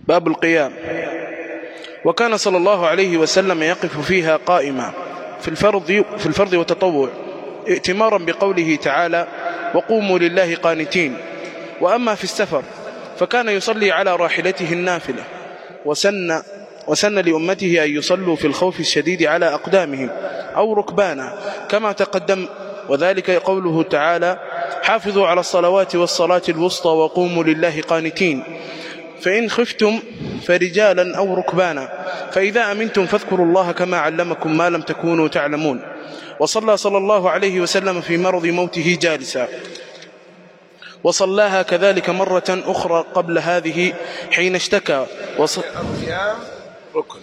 باب القيام. وكان صلى الله عليه وسلم يقف فيها قائما في الفرض والتطوع، ائتمارا بقوله تعالى: وقوموا لله قانتين. وأما في السفر فكان يصلي على راحلته النافلة، وسن لأمته أن يصلوا في الخوف الشديد على أقدامهم أو ركبانا كما تقدم، وذلك قوله تعالى: حافظوا على الصلوات والصلاة الوسطى وقوموا لله قانتين. فإن خفتم فرجالا أو ركبانا، فإذا أمنتم فاذكروا الله كما علمكم ما لم تكونوا تعلمون. وصلى صلى الله عليه وسلم في مرض موته جالسا، وصلاها كذلك مرة أخرى قبل هذه حين اشتكى. القيام ركن،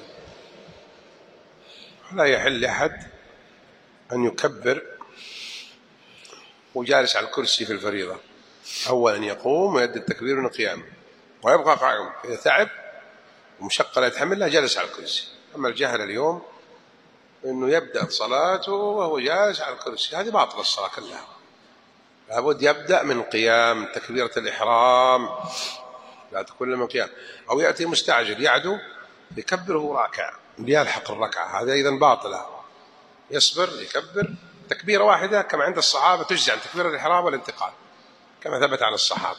لا يحل أحد أن يكبر وجالس على الكرسي في الفريضة، أولا يقوم ويؤدي التكبير من القيام ويبقى قائم، إذا تعب ومشقة لا يتحملها جالس على الكرسي. أما الجهل اليوم إنه يبدأ صلاته وهو جالس على الكرسي، هذه باطلة الصلاة كلها. لابد يبدأ من قيام، تكبيرة الإحرام لا تكون من قيام، أو يأتي مستعجل يعدو يكبره راكع ليلحق الركعة، هذا إذن باطلة. يصبر يكبر تكبيرة واحدة كما عند الصحابة، تجزي عن تكبير الإحرام والانتقال كما ثبت عن الصحابة.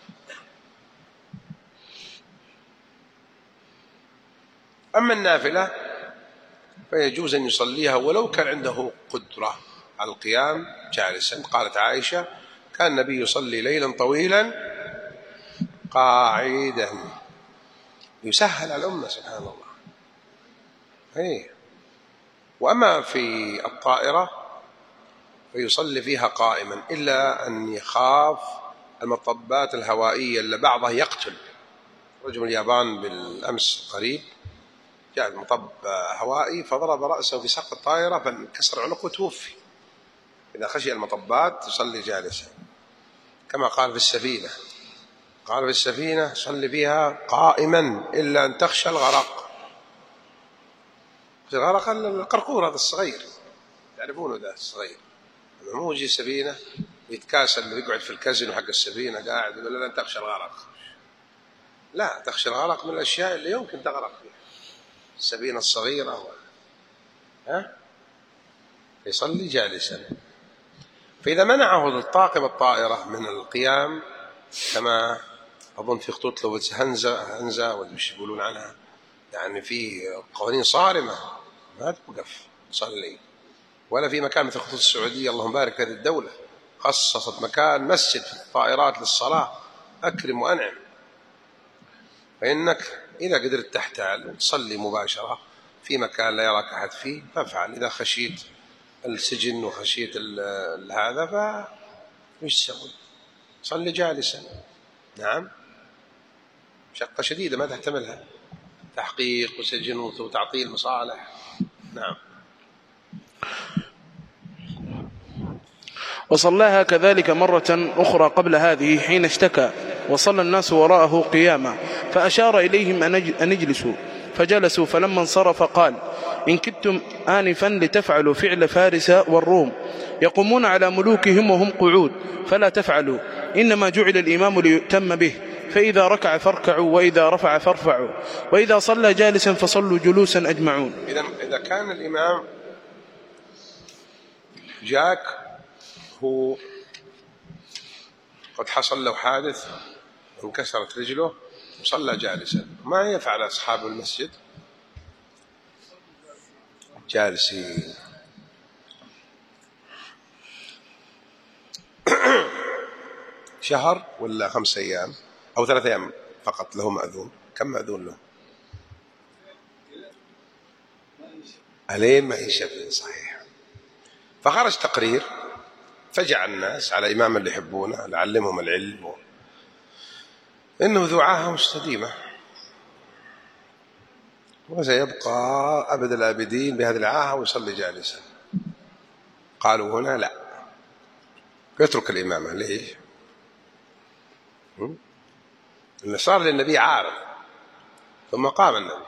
أما النافلة فيجوز أن يصليها ولو كان عنده قدرة على القيام جالسا. قالت عائشة: كان النبي يصلي ليلا طويلا قاعدا، يسهل على الأمة سبحان الله. وأما في الطائرة فيصلي فيها قائما، إلا أن يخاف المطبات الهوائية اللي بعضها يقتل. رجل من اليابان بالأمس قريب جاء مطب هوائي فضرب رأسه في سقف الطائرة فانكسر عنقه وتوفي. إذا خشي المطبات يصلي جالسا، كما قال في السفينة، قال في السفينة صلي فيها قائما إلا أن تخشى الغرق. الغرق القرقور هذا الصغير تعرفونه، ذا الصغير مو يجي سفينة يتكاسل ويقعد في الكازينو حق السفينة قاعد يقول لا تخشى الغرق. لا، تخشى الغرق من الأشياء اللي يمكن تغرق فيها السفينة الصغيرة يصلي جالسا. فإذا منعه الطاقم الطائرة من القيام، كما أظن في خطوط لو هنزة وش يقولون عنها، يعني في قوانين صارمة ما توقف تصلي، ولا في مكان مثل خطوط السعودية اللهم بارك هذه الدولة خصصت مكان مسجد في الطائرات للصلاة، أكرم وأنعم. فإنك إذا قدرت تحتال وتصلي مباشرة في مكان لا يراك أحد فيه فافعل. إذا خشيت السجن وخشيت هذا فإيش تسوي؟ صلي جالسا. نعم، شقة شديدة ما تحتملها، تحقيق وسجن وتعطيل مصالح. نعم. وصلاها كذلك مرة أخرى قبل هذه حين اشتكى، وصلى الناس وراءه قياما، فأشار إليهم أن اجلسوا فجلسوا، فلما انصرف قال: إن كدتم آنفا لتفعلوا فعل فارس والروم يقومون على ملوكهم وهم قعود، فلا تفعلوا، إنما جعل الإمام ليؤتم به، فإذا ركع فاركعوا وإذا رفع فارفعوا، وإذا صلى جالسا فصلوا جلوسا أجمعون. إذا كان الإمام جاك هو قد حصل له حادث وانكسرت رجله وصلى جالسا، ما يفعل أصحاب المسجد؟ جالسين. شهر ولا 5 أيام أو 3 أيام فقط له مأذون؟ كم مأذون له؟ ألين ما يشفي. صحيح. فخرج تقرير فجع الناس على إمام اللي يحبونه لعلمهم العلم إنه ذو عاهة مستديمة وسيبقى أبد الآبدين بهذه العاهة ويصلي جالسا. قالوا هنا لا، يترك الإمامة. ليش؟ اللي صار للنبي عارض ثم قام النبي،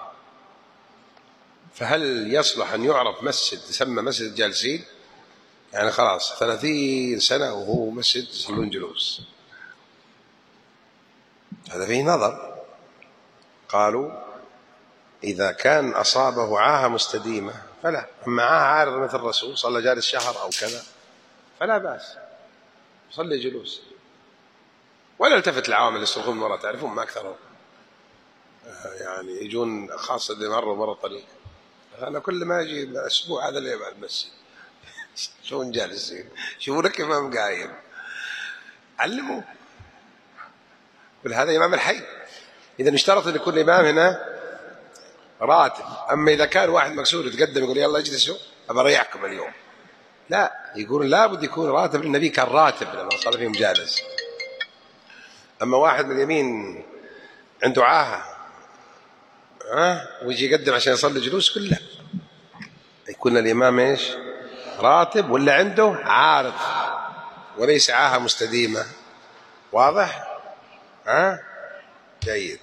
فهل يصلح أن يعرف مسجد يسمى مسجد جالسين؟ يعني خلاص 30 سنة وهو مسجد يصلون جلوس، هذا فيه نظر. قالوا إذا كان أصابه عاهة مستديمة فلا، أما عاهة عارضة مثل الرسول صلى جالس شهر أو كذا فلا بأس، صلي جلوس ولا التفت العوام اللي يصرخون مرة، تعرفون ما أكثرهم يعني يجون خاصة اللي مروا طريق. أنا كل ما أجي الأسبوع هذا اللي يبقى المسجد شلون جالسين، شوفوا لك إمام قايم علموا، هذا إمام الحي. إذا اشترط أن يكون الإمام هنا راتب. أما إذا كان واحد مكسور يتقدم يقول يلا اجلسوا أبى أريحكم اليوم، لا، يقول لابد يكون راتب، النبي كان راتب لما صلى فيهم جالس. أما واحد من اليمين عنده عاهة ويجي يقدم عشان يصلي جلوس، كله يكون الإمام إيش؟ راتب، ولا عنده عارض وليس عاهة مستديمة. واضح؟ جيد.